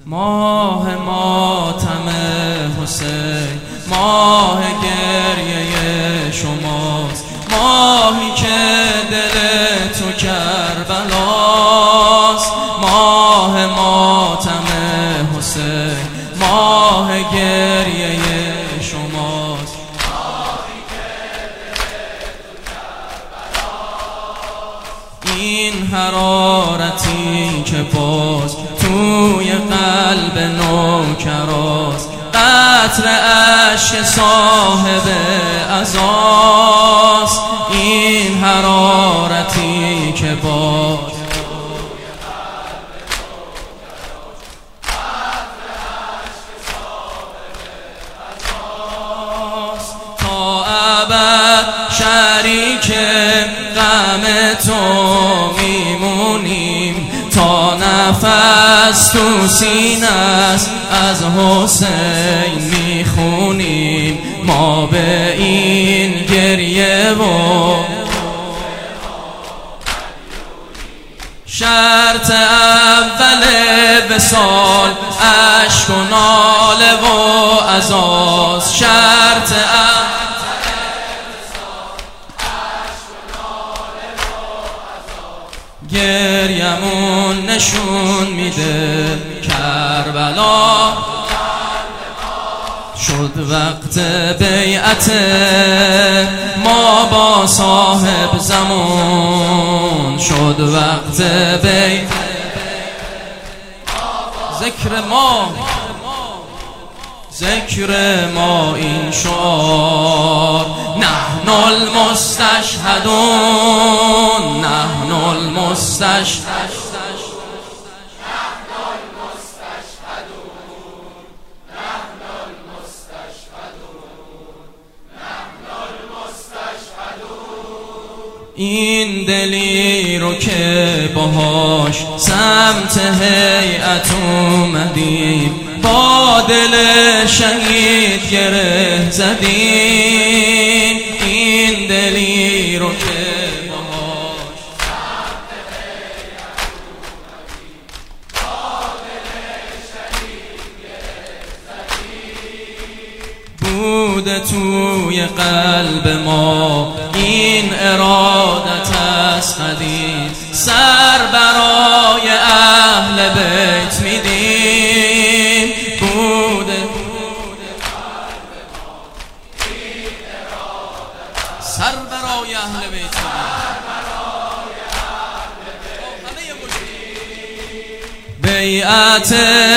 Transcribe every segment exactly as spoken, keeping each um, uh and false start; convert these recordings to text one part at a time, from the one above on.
ماه ماتم حسین، ماه گریه شماست، ماهی که دل تو کربلاست. ماه ماتم حسین، ماه گریه شماست، ماهی که دل تو کربلاست. این حرارتی که باز توی قلب نوکراست، قطر اشک صاحب عزاست. این حرارتی که باز توی قلب نوکراست، قطر اشک صاحب عزاست. تا ابد شریک غم تو میمونیم، تا نفس تو سینه است از حسین میخونیم. ما به این گریه و شرط اول وصال اشک و ناله و عزاست. شرط اول گریمون نشون میده کربلا شد وقت بیعت ما با صاحب زمان. شد وقت بیعت ذکر ما، ذکر ما این شعار. نحن المستشهدون، نحن المستشهدون، این دلی رو که باهاش سمت هیئت اومدیم، با دل شهید گره زدیم. این دلی رو که باهاش سمت هیئت اومدیم، با دل شهید گره زدیم. بوده توی قلب ما این ارادت از قدیم، سر برای اهل بیت میدیم. بوده سر برای اهل بیت میدیم. بیعت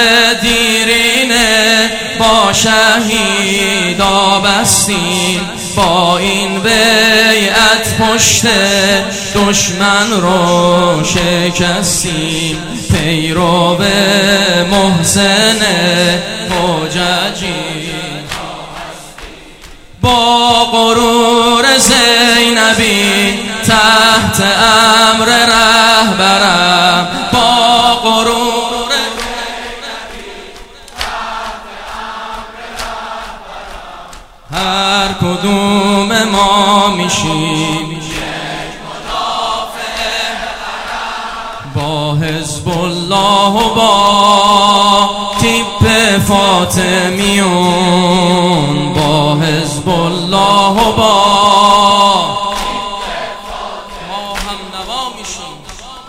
دیرینه با شهیدا بستیم، با این بیعت پشت دشمن رو شکستیم. پیرو به محسن حججی با غرور زینبی تحت امر رهبرم. با غرور هر کدوم ما میشیم با حزب الله و با تیپ فاطمیون، با حزب الله و با ما هم نوا میشیم.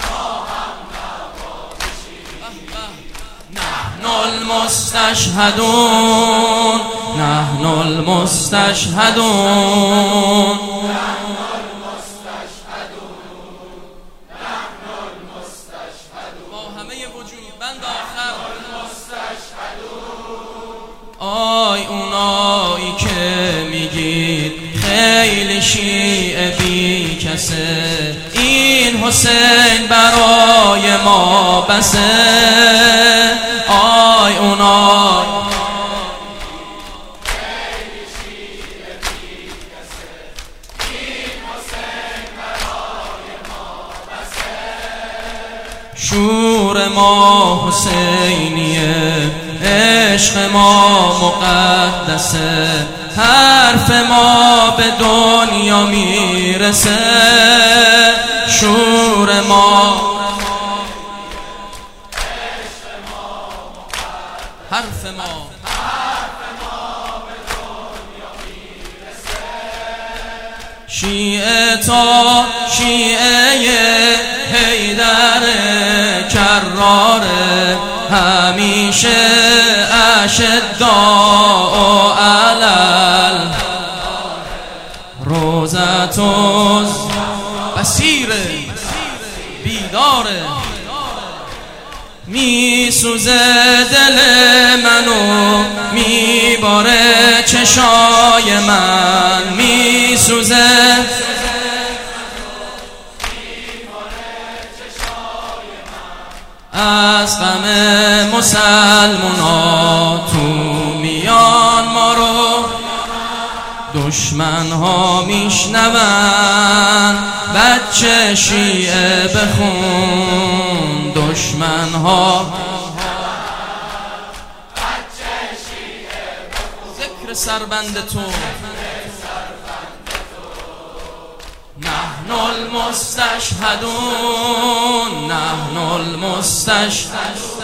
نحن المستشهدون، نحن المستشهدون، با همه وجود بند آخر. آی اونایی که میگید خیلی شیعه بی کسه، این حسین برای ما بسه. آی اونای شور ما حسینیه، عشق ما مقدسه، حرف ما به دنیا میرسه. شور ما حرف ما شیعه تا شیعه حیدر کرار همیشه اشداء علل روزتوز بصیر بیداره می سوزه دل منو می باره چشای من می سوزه از غم مسلمونا تو میان ما رو دشمن ها میشنون بچه شیعه بخون دشمن ها ذکر سربند تو نحن المستشهدون نحن المستشهدون